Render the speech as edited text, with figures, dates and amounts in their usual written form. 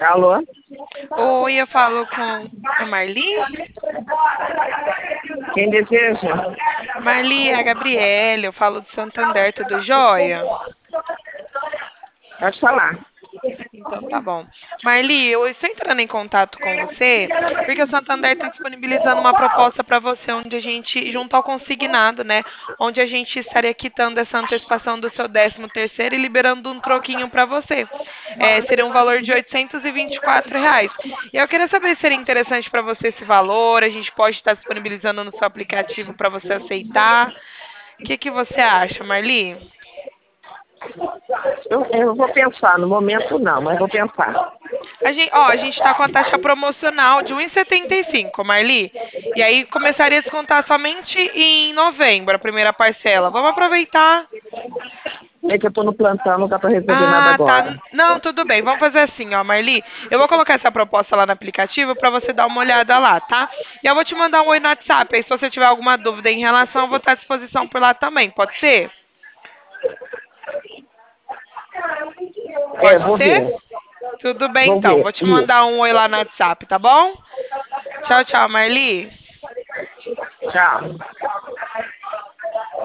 Alô? Oi, eu falo com a Marli. Quem deseja? Marli, é a Gabriela, eu falo do Santander, tudo jóia? Pode falar. Então tá bom. Marli, eu estou entrando em contato com você porque o Santander está disponibilizando uma proposta para você onde a gente, junto ao consignado, né? Onde a gente estaria quitando essa antecipação do seu 13º e liberando um troquinho para você. Seria um valor de R$ 824. E eu queria saber se seria interessante para você esse valor. A gente pode estar disponibilizando no seu aplicativo para você aceitar. O que que você acha, Marli? Eu vou pensar, no momento não, mas vou pensar. A gente está com a taxa promocional de 1,75, Marli. E aí começaria a descontar somente em novembro, a primeira parcela. Vamos aproveitar. É que eu tô no plantão, não dá pra receber nada Ah, tá. agora. Não, tudo bem. Vamos fazer assim, ó, Marli. Eu vou colocar essa proposta lá no aplicativo para você dar uma olhada lá, tá? E eu vou te mandar um oi no WhatsApp. Aí, se você tiver alguma dúvida em relação, eu vou estar à disposição por lá também. Pode ser? Pode Vou ser? ver. Tudo bem, Vou então. ver. Vou te mandar Isso. um oi lá no WhatsApp, tá bom? Tchau, tchau, Marli. Tchau.